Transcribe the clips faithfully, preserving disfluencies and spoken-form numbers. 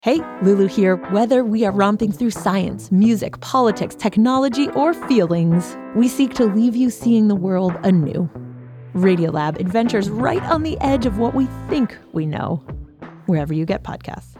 Hey, Lulu here. Whether we are romping through science, music, politics, technology, or feelings, we seek to leave you seeing the world anew. Radiolab adventures right on the edge of what we think we know, wherever you get podcasts.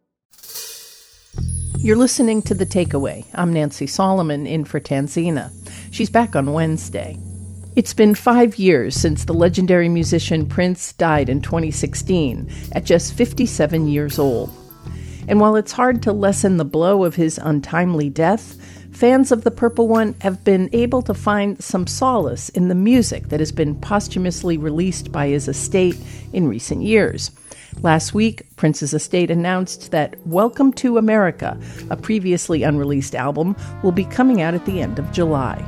You're listening to The Takeaway. I'm Nancy Solomon in for Tanzina. She's back on Wednesday. It's been five years since the legendary musician Prince died in twenty sixteen at just fifty-seven years old. And while it's hard to lessen the blow of his untimely death, fans of the Purple One have been able to find some solace in the music that has been posthumously released by his estate in recent years. Last week, Prince's estate announced that Welcome to America, a previously unreleased album, will be coming out at the end of July.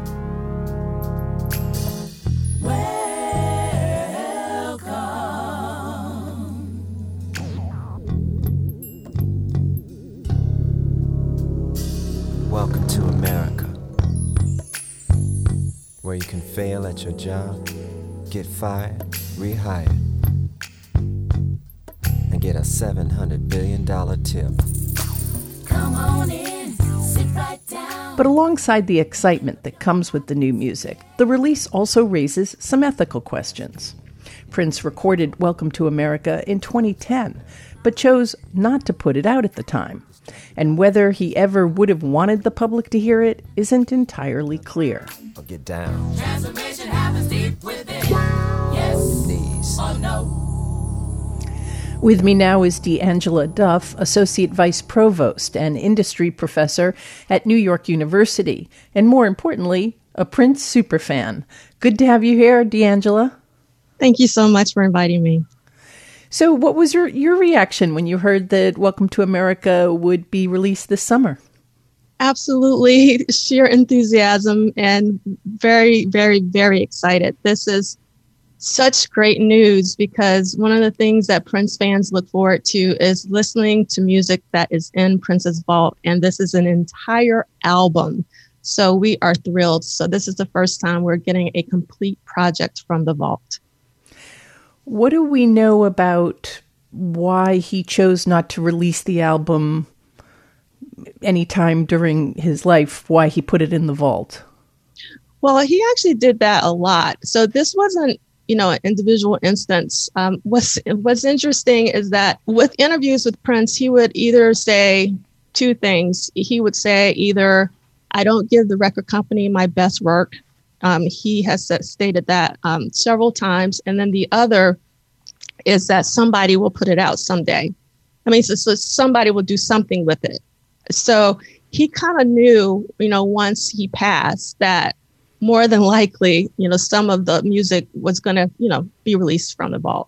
Welcome to America, where you can fail at your job, get fired, rehired, and get a seven hundred billion dollars tip. Come on in, sit right down. But alongside the excitement that comes with the new music, the release also raises some ethical questions. Prince recorded Welcome to America in twenty ten, but chose not to put it out at the time. And whether he ever would have wanted the public to hear it isn't entirely clear. Or get down. Transformation happens deep within. Yes Knees. or no. With me now is D'Angela Duff, Associate Vice Provost and Industry Professor at New York University, and more importantly, a Prince superfan. Good to have you here, D'Angela. Thank you so much for inviting me. So what was your, your reaction when you heard that Welcome to America would be released this summer? Absolutely sheer enthusiasm and very, very, very excited. This is such great news because one of the things that Prince fans look forward to is listening to music that is in Prince's vault. And this is an entire album. So we are thrilled. So this is the first time we're getting a complete project from the vault. What do we know about why he chose not to release the album anytime during his life, why he put it in the vault? Well, he actually did that a lot. So this wasn't, you know, an individual instance. Um, what's, what's interesting is that with interviews with Prince, he would either say two things. He would say either, I don't give the record company my best work. Um, he has stated that um, several times. And then the other is that somebody will put it out someday. I mean, so, so somebody will do something with it. So he kind of knew, you know, once he passed that more than likely, you know, some of the music was going to, you know, be released from the vault.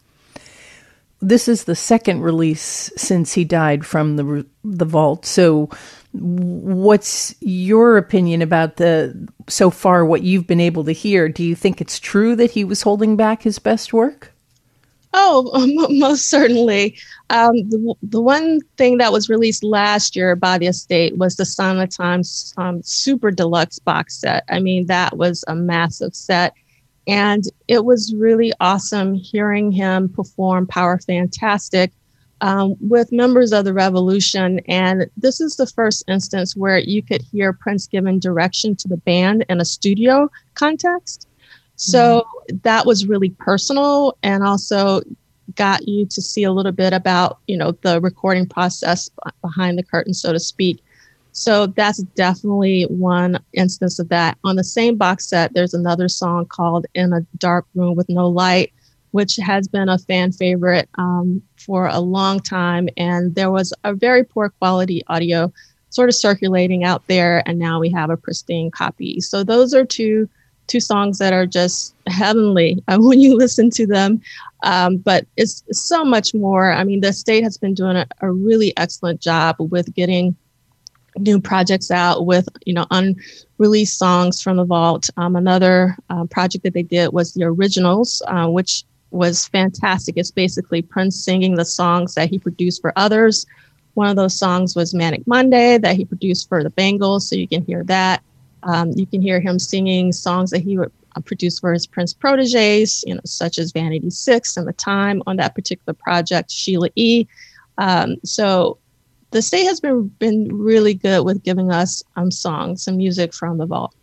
This is the second release since he died from the the vault. So what's your opinion about the, so far, what you've been able to hear? Do you think it's true that he was holding back his best work? Oh, m- most certainly. Um, the, the one thing that was released last year by the estate was the Sign of the Times um, Super Deluxe box set. I mean, that was a massive set. And it was really awesome hearing him perform Power Fantastic um, with members of the Revolution. And this is the first instance where you could hear Prince giving direction to the band in a studio context. So mm-hmm. that was really personal and also got you to see a little bit about, you know, the recording process behind the curtain, so to speak. So that's definitely one instance of that. On the same box set, there's another song called In a Dark Room with No Light, which has been a fan favorite um, for a long time. And there was a very poor quality audio sort of circulating out there. And now we have a pristine copy. So those are two two songs that are just heavenly uh, when you listen to them. Um, but it's so much more. I mean, the estate has been doing a, a really excellent job with getting new projects out with, you know, unreleased songs from the vault. Um, another uh, project that they did was the Originals, uh, which was fantastic. It's basically Prince singing the songs that he produced for others. One of those songs was Manic Monday that he produced for the Bangles, so you can hear that. Um, you can hear him singing songs that he would uh, produce for his Prince proteges, you know, such as Vanity Six and The Time on that particular project, Sheila E. Um, so the state has been been really good with giving us um, songs and music from the vault.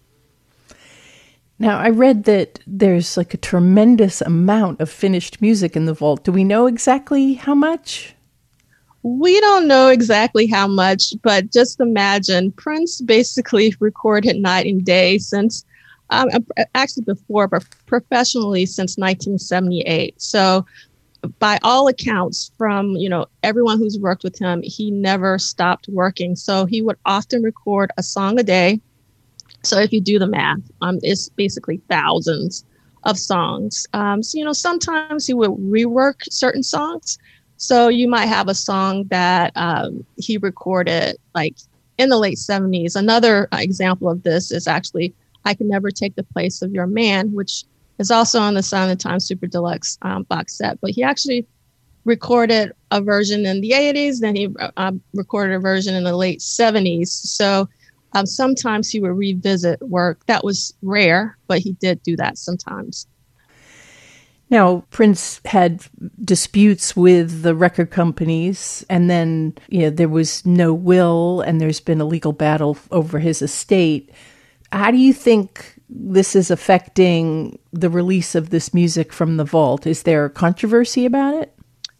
Now, I read that there's like a tremendous amount of finished music in the vault. Do we know exactly how much? We don't know exactly how much, but just imagine Prince basically recorded night and day since, um, actually before, but professionally since nineteen seventy-eight. So by all accounts from, you know, everyone who's worked with him, he never stopped working. So he would often record a song a day. So if you do the math, um, it's basically thousands of songs. Um, so, you know, sometimes he would rework certain songs. So you might have a song that um, he recorded like in the late seventies. Another example of this is actually I Can Never Take the Place of Your Man, which is also on the Sign of the Times Super Deluxe um, box set. But he actually recorded a version in the eighties, then he uh, recorded a version in the late seventies. So Um, sometimes he would revisit work. That was rare, but he did do that sometimes. Now, Prince had disputes with the record companies, and then you know, there was no will, and there's been a legal battle over his estate. How do you think this is affecting the release of this music from the vault? Is there controversy about it?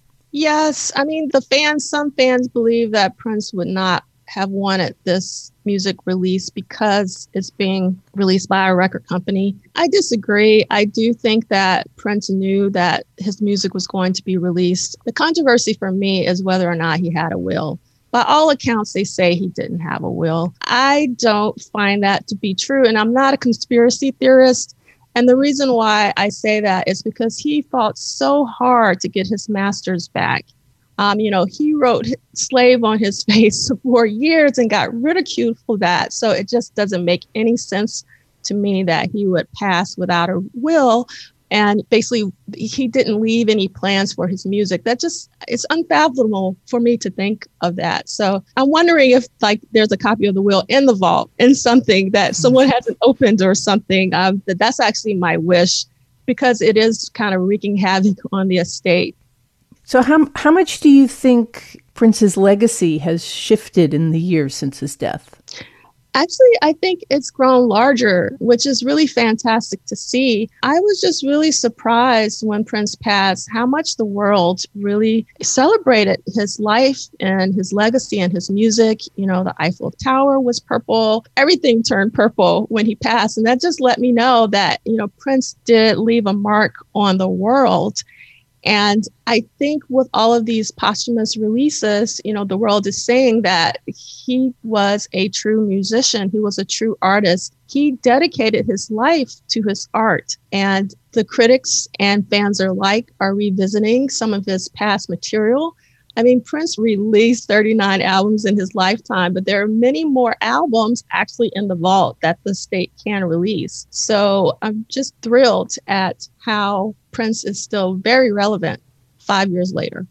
Yes. I mean, the fans, some fans believe that Prince would not have wanted this music released because it's being released by a record company. I disagree. I do think that Prince knew that his music was going to be released. The controversy for me is whether or not he had a will. By all accounts, they say he didn't have a will. I don't find that to be true, and I'm not a conspiracy theorist. And the reason why I say that is because he fought so hard to get his masters back. Um, you know, he wrote slave on his face for years and got ridiculed for that. So it just doesn't make any sense to me that he would pass without a will. And basically, he didn't leave any plans for his music. That just, it's unfathomable for me to think of that. So I'm wondering if like there's a copy of the will in the vault in something that someone hasn't opened or something. Um, that that's actually my wish, because it is kind of wreaking havoc on the estate. So how how much do you think Prince's legacy has shifted in the years since his death? Actually, I think it's grown larger, which is really fantastic to see. I was just really surprised when Prince passed how much the world really celebrated his life and his legacy and his music. You know, the Eiffel Tower was purple. Everything turned purple when he passed. And that just let me know that, you know, Prince did leave a mark on the world. And I think with all of these posthumous releases, you know, the world is saying that he was a true musician. He was a true artist. He dedicated his life to his art. And the critics and fans alike are revisiting some of his past material. I mean, Prince released thirty-nine albums in his lifetime, but there are many more albums actually in the vault that the state can release. So I'm just thrilled at how Prince is still very relevant five years later.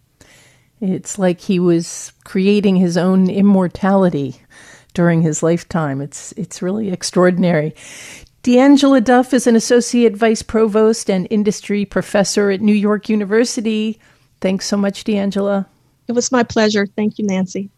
It's like he was creating his own immortality during his lifetime. It's it's really extraordinary. D'Angela Duff is an associate vice provost and industry professor at New York University. Thanks so much, D'Angela. It was my pleasure. Thank you, Nancy.